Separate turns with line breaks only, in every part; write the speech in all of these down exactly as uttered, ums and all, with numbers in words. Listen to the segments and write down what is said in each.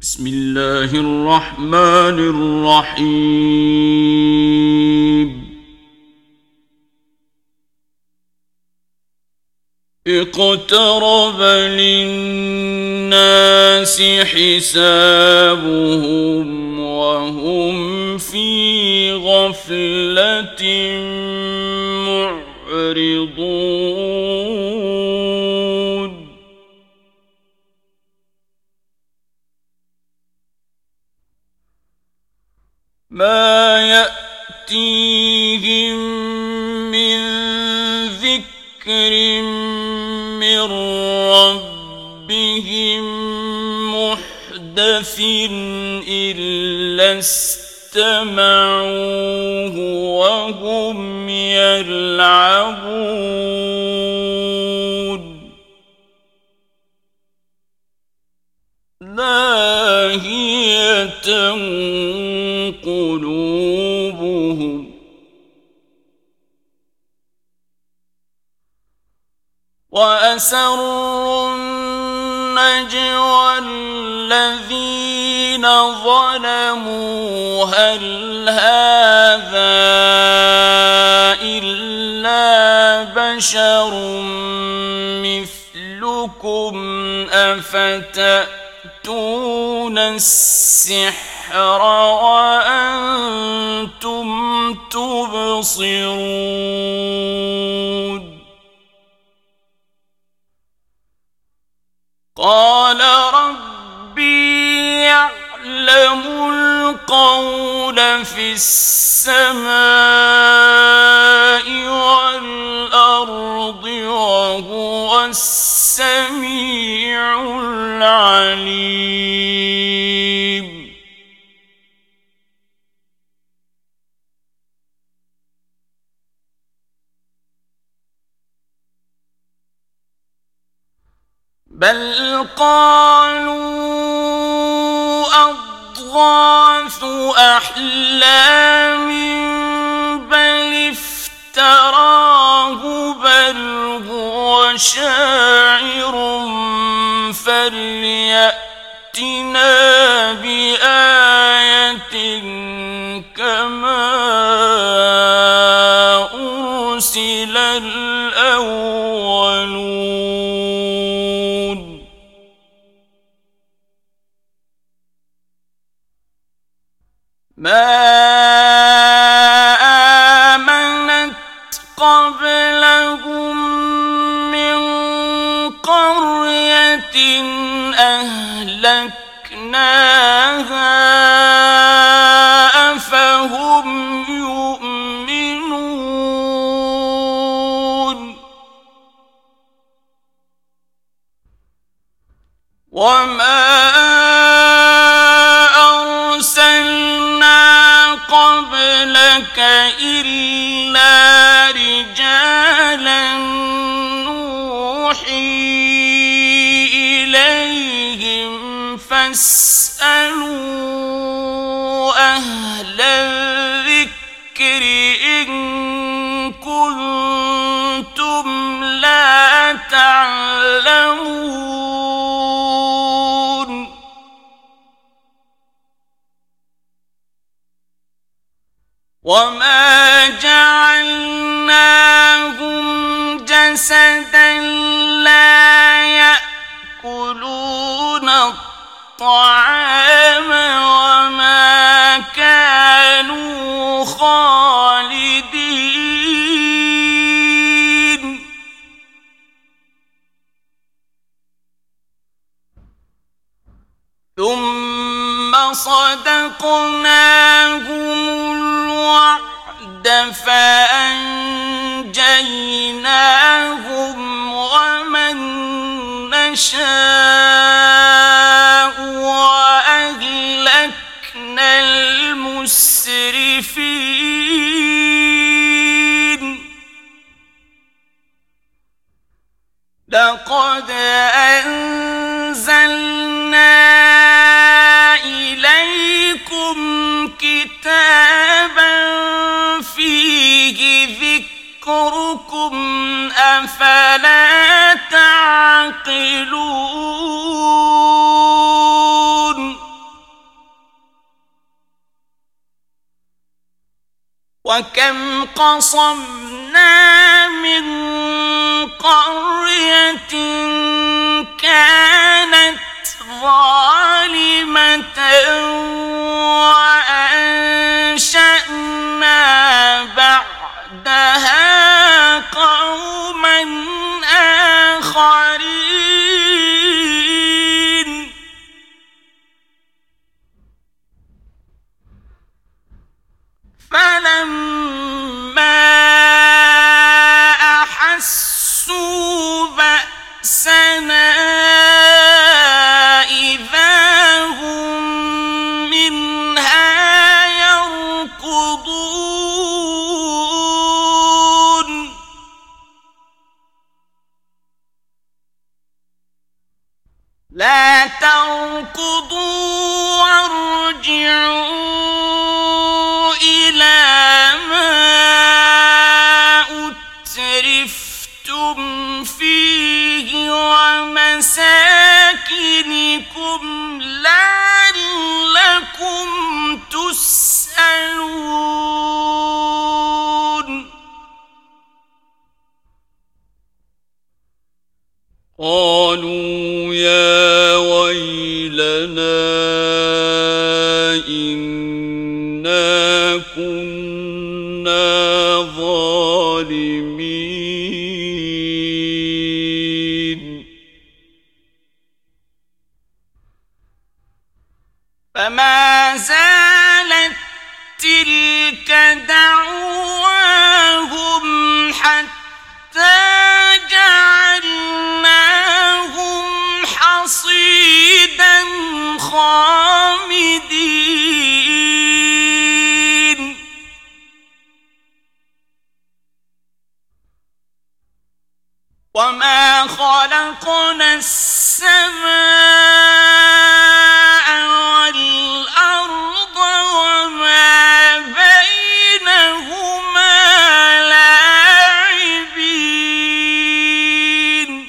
بسم الله الرحمن الرحيم اقترب للناس حسابهم وهم في غفلة معرضون ما يأتيهم من ذكر من ربهم محدث إلا استمعوه وهم يلعبون لاهية قلوبهم وأسروا النجوى الذين ظلموا هل هذا إلا بشر مثلكم أفتأتون السحر وأنتم تبصرون قال ربي يعلم القول في السماء والأرض وهو السميع العليم بل قالوا أضغاث أحلام بل افتراه بل هو شاعر فليأتنا بآية كما أرسل الأولون ما آمنت قبلهم من قرية أهلكناها أفهم يؤمنون وما قبلك إلا رجالا نوحي إليهم فاسألوا أهل الذكر إن كنتم لا تعلمون وما جعلناهم جسدا لا يأكلون الطعام وما كانوا خالدين ثم صدقناهم الوعد فأنجيناهم ومن نشاء وأهلكنا المسرفين لقد أنزلنا إليكم كتابا فيه ذكركم أفلا تعقلون وكم قصمنا من قرية كانت ظالمة وأنشأنا بعدها قوما آخرين فلما أحسوا بأسنا إذا هم منها يركضون لا تركضوا وارجعوا ومساكنكم لعلكم تسألون قالوا يا ويلنا إنا كنا ظالمين فما زالت تلك دعواهم حتى جعلناهم حصيدا خامدين وما خلقنا السماء والأرض وما بينهما لاعبين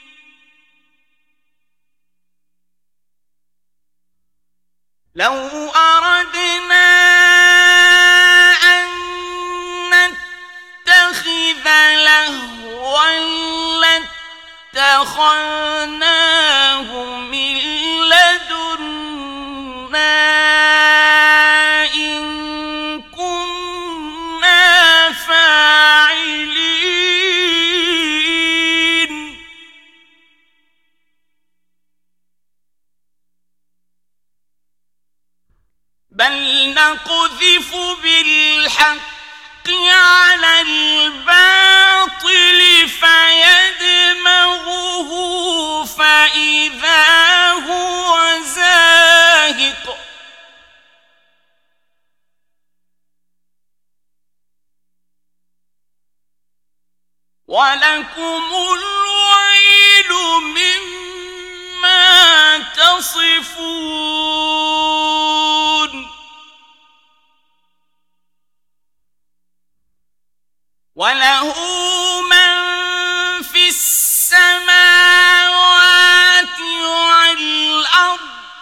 لو أردنا أن نتخذ لهوا لاتخذناه من لدنا إن كنا فاعلين بل نقذف بالحق على الباطل فيدمغه فإذا هو زاهق ولكم الويل مما تصفون وله من في السماوات والأرض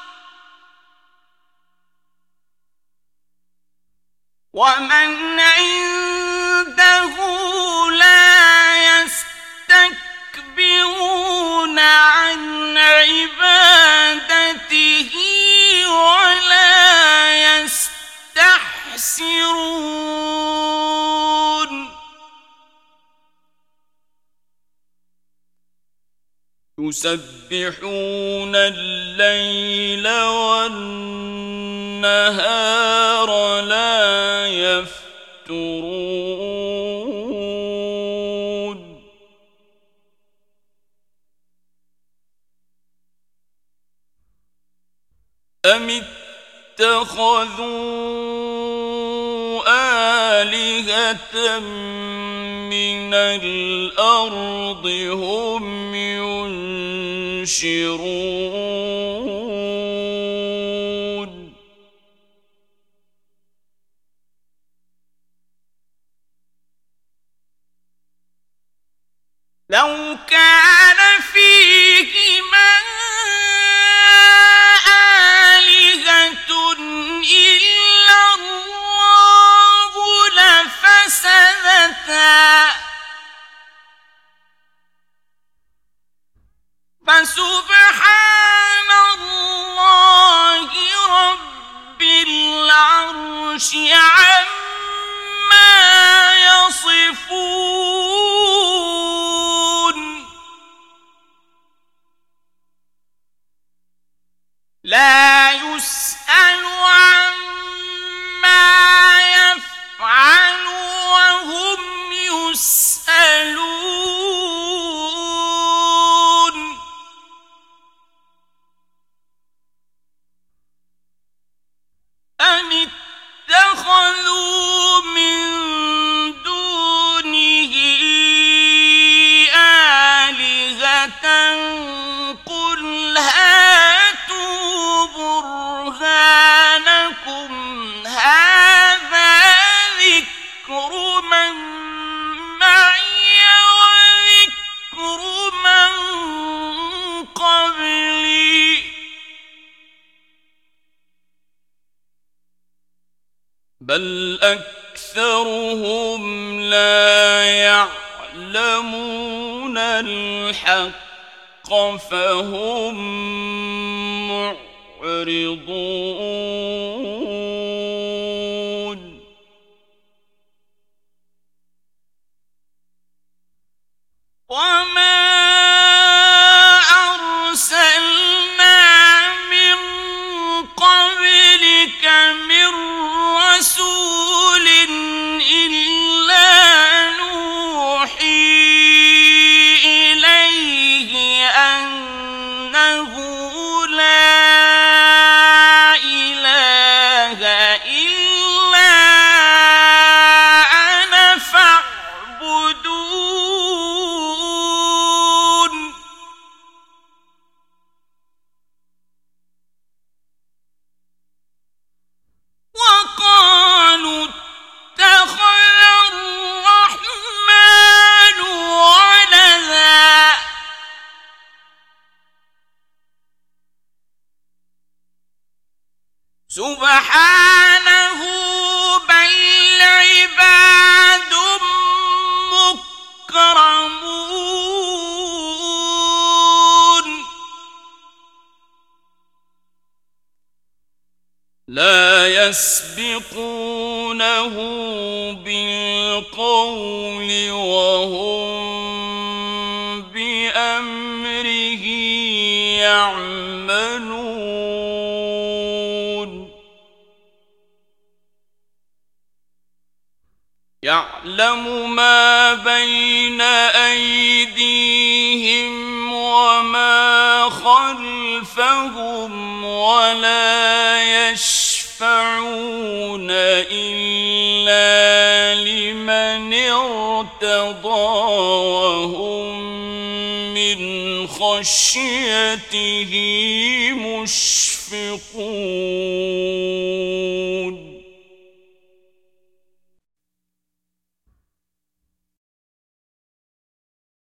ومن عنده لا يستكبرون عن عبادته ولا يستحسرون يسبحون الليل والنهار لا يفترون أم اتخذوا آلهة من الأرض هم ينشرون لو كان فيهما آلهة إلا الله لفسدتا فسبحان الله رب العرش عما يصفون لا يسأل عما يفعل وهم يسألون أم اتخذوا من دونه آلهة قل هاتوا برهانكم هذا ذكر من معي وذكر من قبلي بل أكثرهم لا يعلمون الحق فهم معرضون وما أرسلنا من قبلك من رسول إلا نوحي إليه أنه لا إله إلا أنا فاعبدون وقالوا اتخذ الرحمن ولدا سبحانه بل عباد مكرمون لا يسبقونه بالقول وهم بأمره يعملون يعلم ما بين أيديهم وما خلفهم ولا يشفعون إلا لمن ارتضى وهم من خشيته مشفقون